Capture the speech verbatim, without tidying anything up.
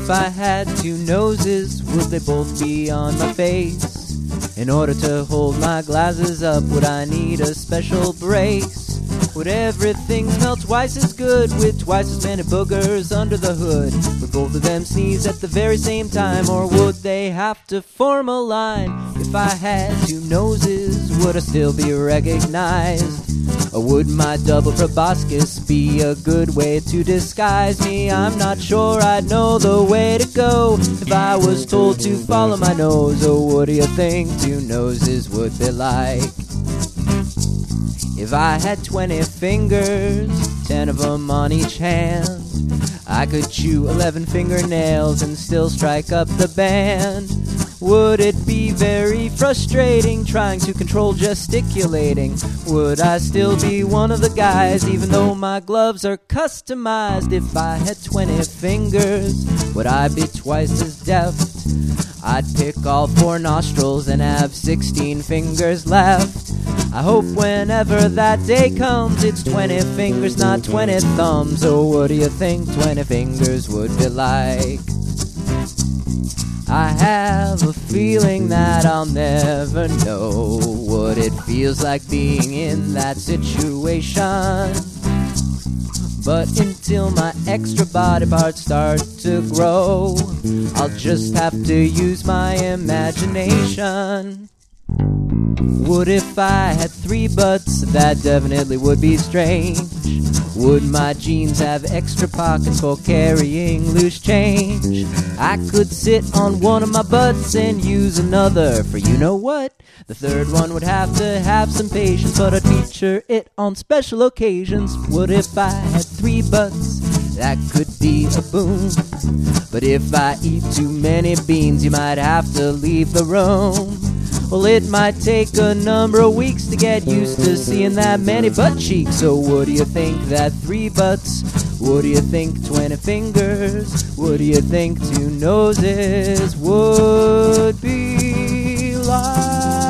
if I had two noses, would they both be on my face? In order to hold my glasses up, would I need a special brace? Would everything smell twice as good with twice as many boogers under the hood? Would both of them sneeze at the very same time, or would they have to form a line? If I had two noses, would I still be recognized? Or would my double proboscis be a good way to disguise me? I'm not sure I'd know the way to go if I was told to follow my nose. Oh, what do you think two noses would be like? If I had twenty fingers, ten of them on each hand, I could chew eleven fingernails and still strike up the band. Would it be very frustrating trying to control gesticulating? Would I still be one of the guys even though my gloves are customized? If I had twenty fingers, would I be twice as deft? I'd pick all four nostrils and have sixteen fingers left. I hope whenever that day comes, it's twenty fingers, not twenty thumbs. Oh, what do you think twenty fingers would be like? I have a feeling that I'll never know what it feels like being in that situation. But until my extra body parts start to grow, I'll just have to use my imagination. What if I had three butts? That definitely would be strange. Would my jeans have extra pockets for carrying loose change? I could sit on one of my butts and use another for you know what? The third one would have to have some patience, but I'd feature it on special occasions. What if I had three butts? That could be a boon. But if I eat too many beans, you might have to leave the room. Well, it might take a number of weeks to get used to seeing that many butt cheeks. So what do you think that three butts? What do you think twenty fingers? What do you think two noses would be like?